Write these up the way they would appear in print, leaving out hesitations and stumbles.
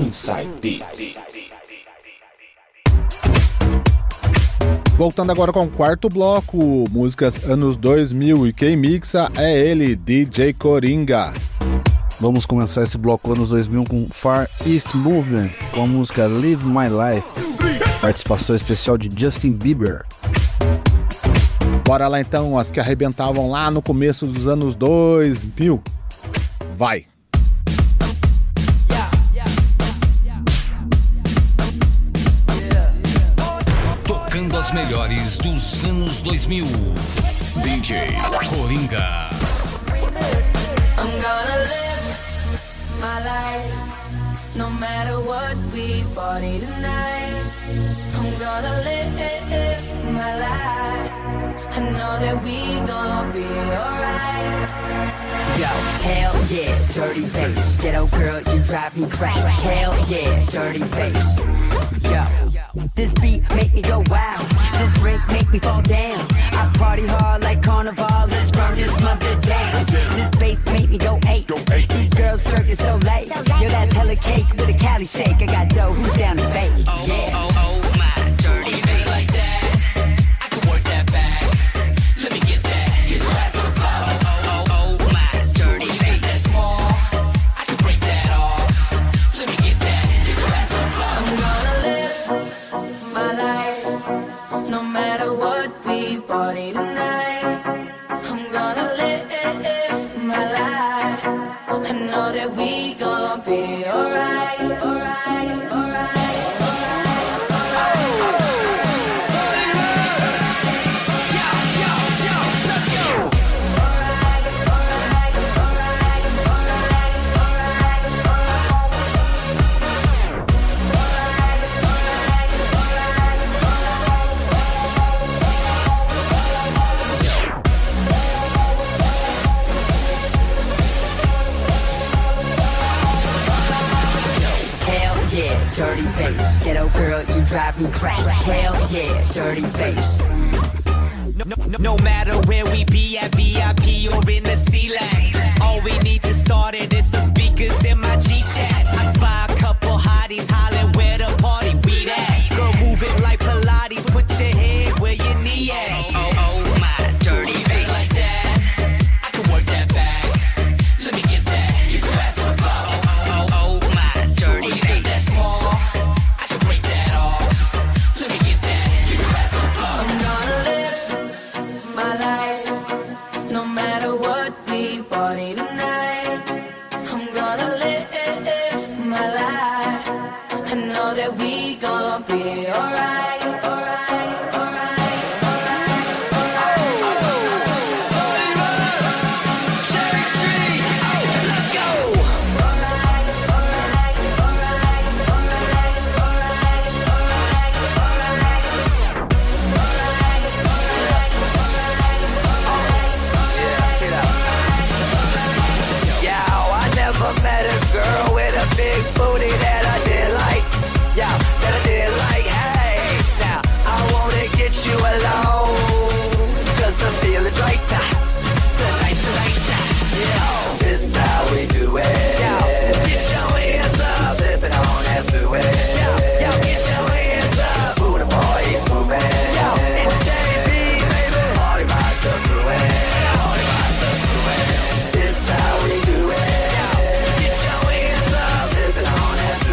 Inside Beats. Voltando agora com o quarto bloco, músicas anos 2000, e quem mixa é ele, DJ Coringa. Vamos começar esse bloco anos 2000 com Far East Movement, com a música Live My Life, participação especial de Justin Bieber. Bora lá então, as que arrebentavam lá no começo dos anos 2000. Vai! Tocando as melhores dos anos 2000. DJ Coringa. I'm gonna live my life, no matter what we party tonight. I'm gonna live my life, I know that we gon' be alright. Yo, hell yeah, dirty bass. Ghetto girl, you drive me crazy. Hell yeah, dirty bass. Yo, this beat make me go wild. This drink make me fall down. I party hard like carnival. Let's burn this mother down. This bass make me go eight. These girls circus so late. Yo, that's hella cake with a Cali shake. I got dough, who's down to bake? Yeah. Oh, my dirty bass. Like that, I can work that back. Let me get that. Get your ass on the floor. Oh, my dirty bass. That small, I can break that off. Let me get that. Get your ass on the floor. I'm gonna live my life, no matter what we party tonight. I'm gonna live my life, I know that we gon' be alright, alright, alright. Dirty bass, ghetto girl, you drive me crazy. Hell yeah, dirty bass. No matter where we be at VIP or in the C-Lag, all we need to start it is some speakers in my G-Chat. I spy a couple hotties hollering where the party we at. Girl, move it like Pilates, put your head where your knee at. Oh, my dirty bass. Like that, I can work that back. Let me get that. Get your ass on the floor. Oh, my dirty bass. That small, I can break that off. Let me get that. Get your ass on the floor. I'm gonna live my life, no matter what we party tonight. I'm gonna live my life, I know that we gon' be alright, alright, alright. Cherry Street, let's go. Met a girl with a big booty that I did like. Yeah, that I did like. Hey, now I wanna get you alone, cause the feeling's right. Tonight's the night. Yeah, this is how we do it. Yeah, get your hands up. Sipping on that fluid. Yeah, get your hands up. Who the boys moving? Yeah, and JB, baby. Party rocks the fluid. Party rocks the fluid. This is how we do it. Get your hands up. Sipping on that fluid.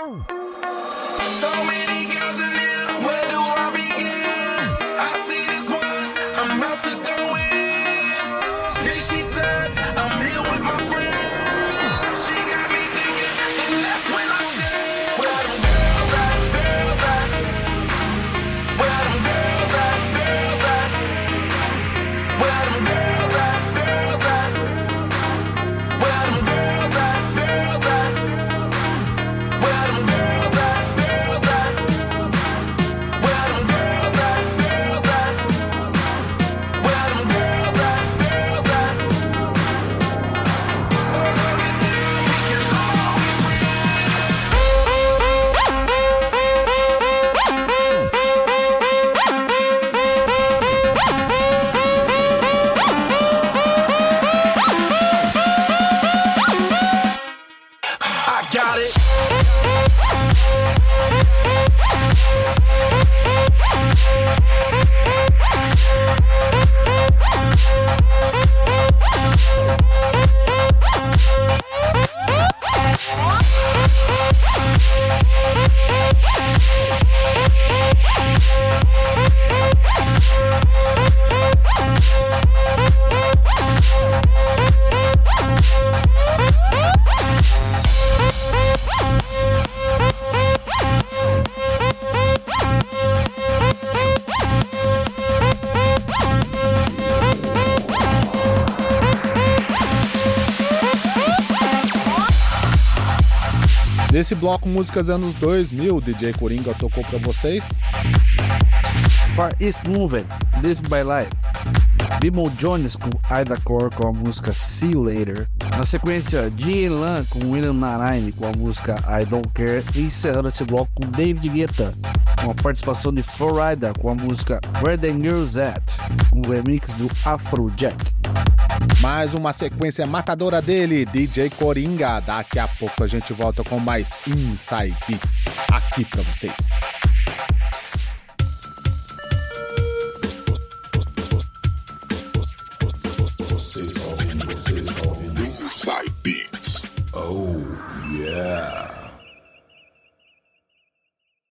So many girls in there, where do I begin? I see this one, I'm about to go in. Then she said, I'm here with my friend. She got me thinking, and that's when I said, where them girls at, girls at? Where them girls at, girls at? Where them girls at, girls at? Where them girls at, girls at? Where them girls at, girls at? Where them girls at, girls at? Where them girls at, girls at? So come in here, we can all be I got it. Desse bloco músicas anos 2000, DJ Coringa tocou pra vocês. Far East Movement, Live My Life. Bimo Jones com Ida Core com a música See You Later. Na sequência, Jin Lan com William Naraine com a música I Don't Care. E encerrando esse bloco com David Guetta, com a participação de Florida com a música Where the Girls At, com o remix do Afrojack. Mais uma sequência matadora dele, DJ Coringa. Daqui a pouco a gente volta com mais Inside Beats aqui pra vocês. Inside Beats. Oh, yeah.